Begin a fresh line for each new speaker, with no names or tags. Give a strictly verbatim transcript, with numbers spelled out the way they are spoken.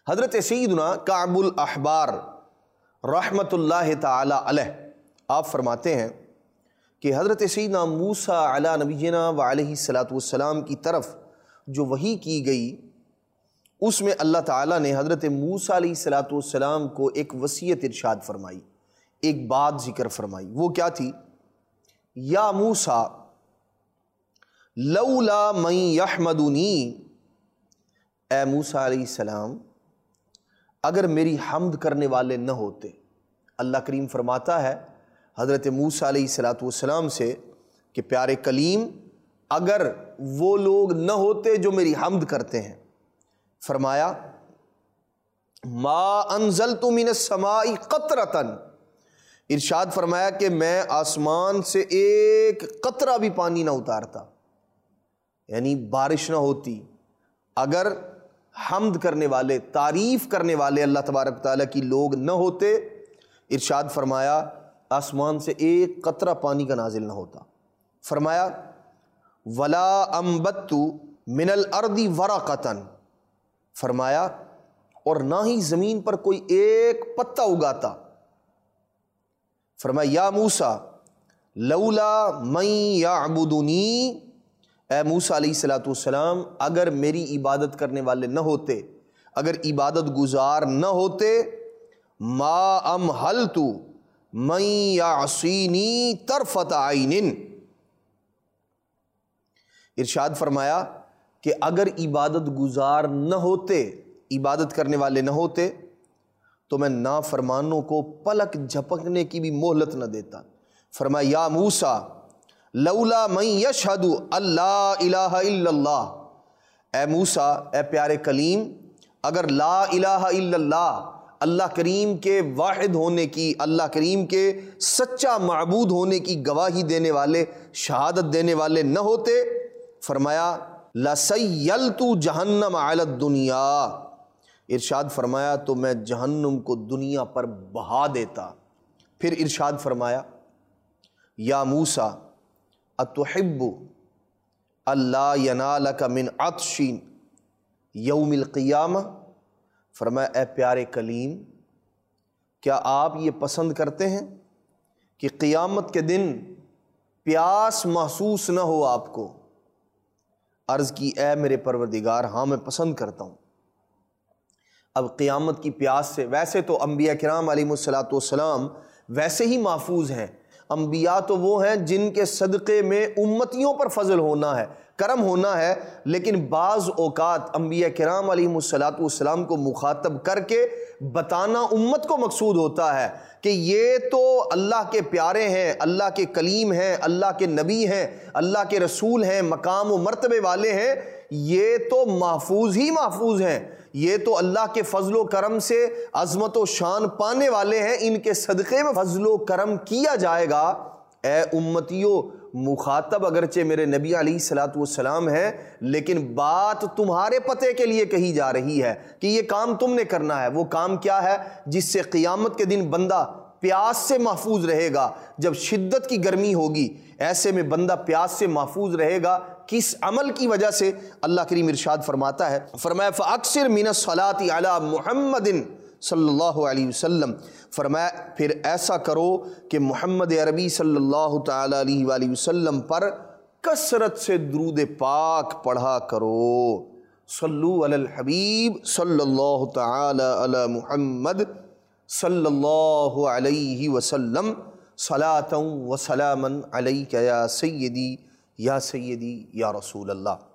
حضرت سیدنا کعب الاحبار رحمۃ اللہ تعالی علیہ آپ فرماتے ہیں کہ حضرت سیدنا موسیٰ علی نبینا و علیہ الصلاۃ والسلام کی طرف جو وحی کی گئی اس میں اللہ تعالیٰ نے حضرت موسیٰ علیہ الصلاۃ والسلام کو ایک وصیت ارشاد فرمائی، ایک بات ذکر فرمائی۔ وہ کیا تھی؟ یا موسیٰ لولا من یحمدنی، اے موسیٰ علیہ السلام اگر میری حمد کرنے والے نہ ہوتے۔ اللہ کریم فرماتا ہے حضرت موسیٰ علیہ الصلاۃ والسلام سے کہ پیارے کلیم اگر وہ لوگ نہ ہوتے جو میری حمد کرتے ہیں، فرمایا ما انزلت من السماء قطرۃ، ارشاد فرمایا کہ میں آسمان سے ایک قطرہ بھی پانی نہ اتارتا، یعنی بارش نہ ہوتی اگر حمد کرنے والے، تعریف کرنے والے اللہ تبارک تعالیٰ کی لوگ نہ ہوتے۔ ارشاد فرمایا آسمان سے ایک قطرہ پانی کا نازل نہ ہوتا۔ فرمایا ولا انبت من الارض ورقۃ، فرمایا اور نہ ہی زمین پر کوئی ایک پتا اگاتا۔ فرمایا یا موسیٰ لولا من یعبدنی، اے موسیٰ علیہ الصلاۃ والسلام اگر میری عبادت کرنے والے نہ ہوتے، اگر عبادت گزار نہ ہوتے، ما امہلت من یعصینی طرفۃ عین، ارشاد فرمایا کہ اگر عبادت گزار نہ ہوتے، عبادت کرنے والے نہ ہوتے تو میں نافرمانوں کو پلک جھپکنے کی بھی مہلت نہ دیتا۔ فرمایا یا موسیٰ لولا من یشہد اللہ الہ الا اللہ، اے موسیٰ اے پیارے کلیم اگر لا الہ الا اللہ، اللہ کریم کے واحد ہونے کی، اللہ کریم کے سچا معبود ہونے کی گواہی دینے والے، شہادت دینے والے نہ ہوتے، فرمایا لَسَيَّلْتُ جَهَنَّمَ عَلَى الدُّنْيَا، ارشاد فرمایا تو میں جہنم کو دنیا پر بہا دیتا۔ پھر ارشاد فرمایا یا موسیٰ اتحب اللہ ینالک من عطش یوم القیامہ، فرمایا اے پیارے کلیم کیا آپ یہ پسند کرتے ہیں کہ قیامت کے دن پیاس محسوس نہ ہو آپ کو؟ عرض کی اے میرے پروردگار ہاں میں پسند کرتا ہوں۔ اب قیامت کی پیاس سے، ویسے تو انبیاء کرام علیہ الصلاۃ والسلام ویسے ہی محفوظ ہیں، انبیاء تو وہ ہیں جن کے صدقے میں امتیوں پر فضل ہونا ہے، کرم ہونا ہے، لیکن بعض اوقات انبیاء کرام علیہ الصلاۃ والسلام کو مخاطب کر کے بتانا امت کو مقصود ہوتا ہے کہ یہ تو اللہ کے پیارے ہیں، اللہ کے کلیم ہیں، اللہ کے نبی ہیں، اللہ کے رسول ہیں، مقام و مرتبے والے ہیں، یہ تو محفوظ ہی محفوظ ہیں، یہ تو اللہ کے فضل و کرم سے عظمت و شان پانے والے ہیں، ان کے صدقے میں فضل و کرم کیا جائے گا۔ اے امتیوں، مخاطب اگرچہ میرے نبی علیہ الصلاۃ والسلام ہیں، لیکن بات تمہارے پتے کے لیے کہی جا رہی ہے کہ یہ کام تم نے کرنا ہے۔ وہ کام کیا ہے؟ جس سے قیامت کے دن بندہ پیاس سے محفوظ رہے گا۔ جب شدت کی گرمی ہوگی ایسے میں بندہ پیاس سے محفوظ رہے گا، کس عمل کی وجہ سے؟ اللہ کریم ارشاد فرماتا ہے، فرمایا فَأَكْثِرْ مِنَ الصَّلَاةِ عَلَى مُحَمَّدٍ صلی اللہ علیہ وسلم، فرمایا پھر ایسا کرو کہ محمد عربی صلی اللہ تعالی علیہ وآلہ وسلم پر کثرت سے درود پاک پڑھا کرو۔ صلو علی الحبیب صلی اللہ تعالی علی محمد صلی اللہ علیہ وسلم، صلاۃ و سلاما علیک یا سیدی یا سیدی یا رسول اللہ۔